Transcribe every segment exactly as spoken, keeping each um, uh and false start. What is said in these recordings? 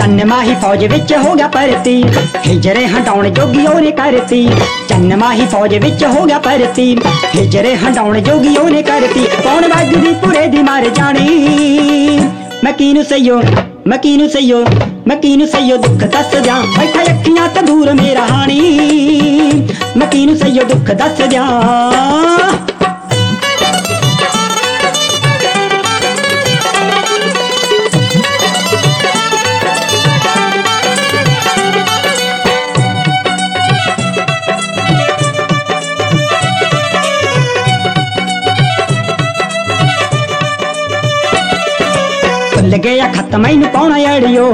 चन्न माही फौज विच हो गया भर्ती, हिजरे हटाउण जोगी ओने करती। चन्न माही फौज विच हो गया भर्ती, हिजरे हटाउण जोगी ओने करती। कौन वगदी पुरे दी मर जानी, मैं कीनू सईयो मैं कीनू सईयो मैं कीनू सईयो दुख दस दियां, बैठा अखियां तो दूर मेरा हानी। मैं कीनू सईयो दुख दस दियां। भुल गया खत मैनू पाउणा अड़ियो,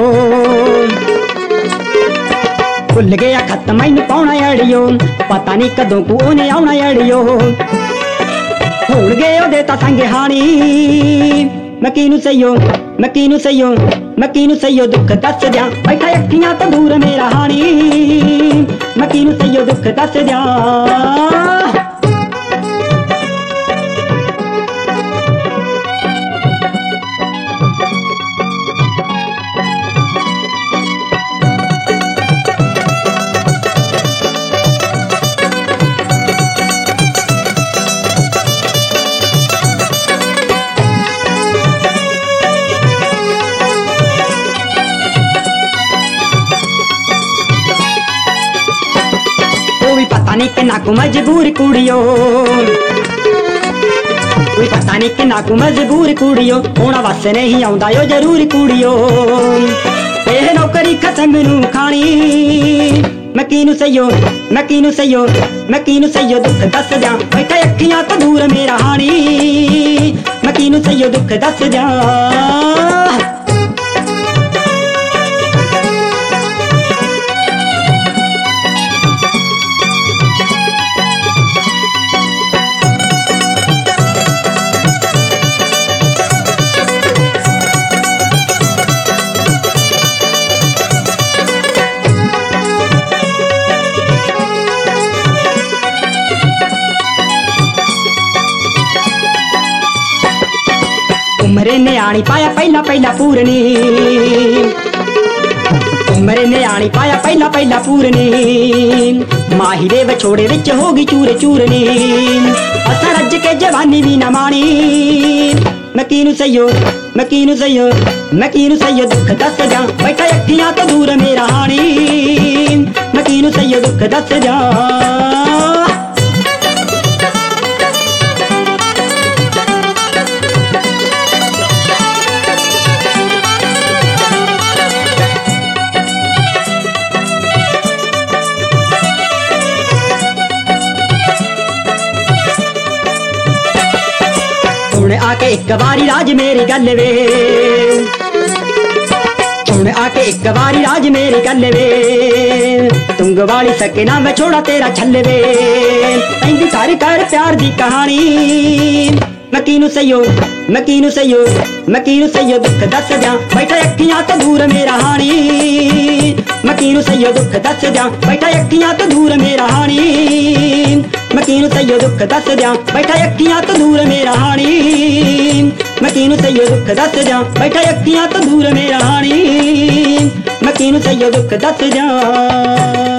भुल गया खत मैनू पाउणा अड़ियो, पता नहीं कदों को ओने आउणा अड़ियो। भूल गए ओदे तां संग हानी, मैं कीनू सईयो मैं कीनू सईयो मैं कीनू सईयो दुख दस दियां, बैठा अखियां तो दूर मेरा हानी। मैं कीनू सईयो दुख दस दियां। पता नहीं कि नाकू मजबूर कुड़ियो, कोई पता नहीं कि नाकू मजबूर कुड़ियो, होना वस नहीं आउंदा यो जरूर कुड़ियो। एह नौकरी खसम नू खानी, मैं कीनू सईयो मैं कीनू सईयो मैं कीनू सईयो दुख दस दियां, बैठा अखियां तो दूर मेरा हानी। मैं कीनू सईयो दुख दस दियां। उमरे ने आनी पाया पहला पहला पूरनी, उमरे ने आनी पाया पहला पहला पूरनी। माही दे विछोड़े विच होगी चूर चूरनी, असा रज के जवानी भी न मानी। मैं कीनू सईयो मैं कीनू सईयो मैं कीनू सईयो दुख दस दियां, बैठा अखियां तो दूर मेरा हानी। मैं कीनू सईयो दुख दस दियां। आके एक बारी राज मेरी गल वे, हुण आके एक बारी राज मेरी गल वे। तुंग वाली सके ना मैं छोड़ा तेरा छल वे, इंदी कर कर प्यार दी कहानी। मैं कीनू सईयो मैं कीनू सईयो मैं कीनू सईयो दुख दस दियां, बैठा अखियां तो दूर मेरा हानी। मैं कीनू सईयो दुख दस दियां, बैठा अखियां तो दूर मेरा हानी। मैं कीनू सईयो दुख दस दियां, बैठा अखियां तो दूर मेरा हानी। मैं कीनू सईयो दुख दस दियां, बैठा अखियां तो दूर मेरा हानी। मैं कीनू सईयो दुख दस दियां।